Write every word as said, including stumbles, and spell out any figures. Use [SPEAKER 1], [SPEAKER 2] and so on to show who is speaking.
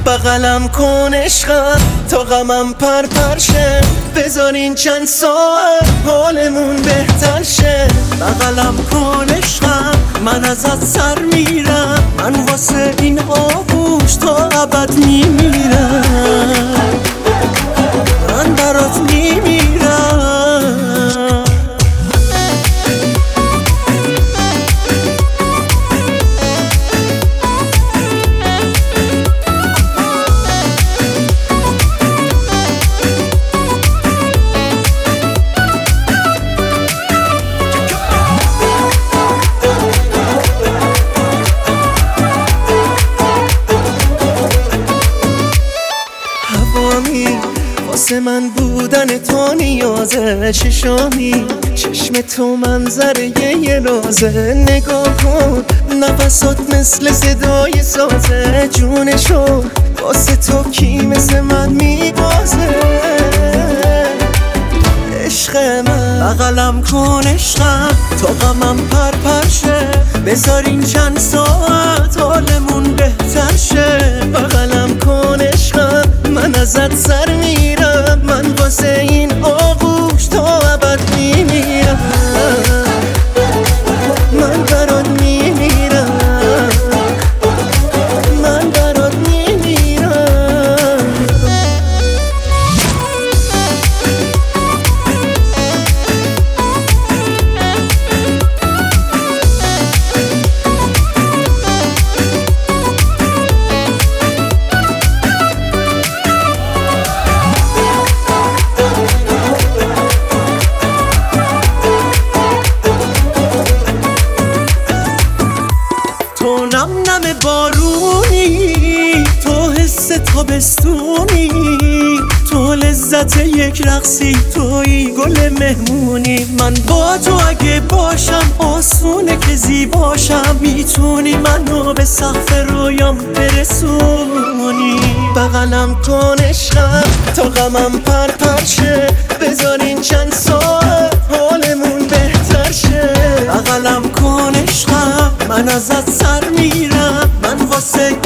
[SPEAKER 1] بغلم کن عشقم تا غمم پر پر شه، بذارین چند ساعت حالمون بهتر شه. بغلم کن عشقم من ازت سر میرم، من واسه این آغوش تا ابد میمیرم، من برات میمیرم. واسه من بودن تو نیازه، چشامی چشم تو منظره یه رازه. نگاه کن نفسات مثل صدای سازه، جونشو واسه تو کی مثل من میبازه. عشق من بغلم کن عشقم تا غمم پر پر شه، بذارین چند ساعت حالمون بهتر شه. بغلم کن عشقم من ازت سر میرم، من واسه این آغوش تا ابد میمیرم، من برات میمیرم، من برات میمیرم. تو نم نم بارونی، تو حس تابستونی، تو لذت یک رقصی، توی گل مهمونی. من با تو اگه باشم آسونه که زیباشم، میتونی منو به سقف رویام برسونی. بغلم کن عشقم تا غمم پر پر شه، بذارین چند ساعت حالمون بهتر شه. بغلم کن عشقم من ازت سر میرم، من واسه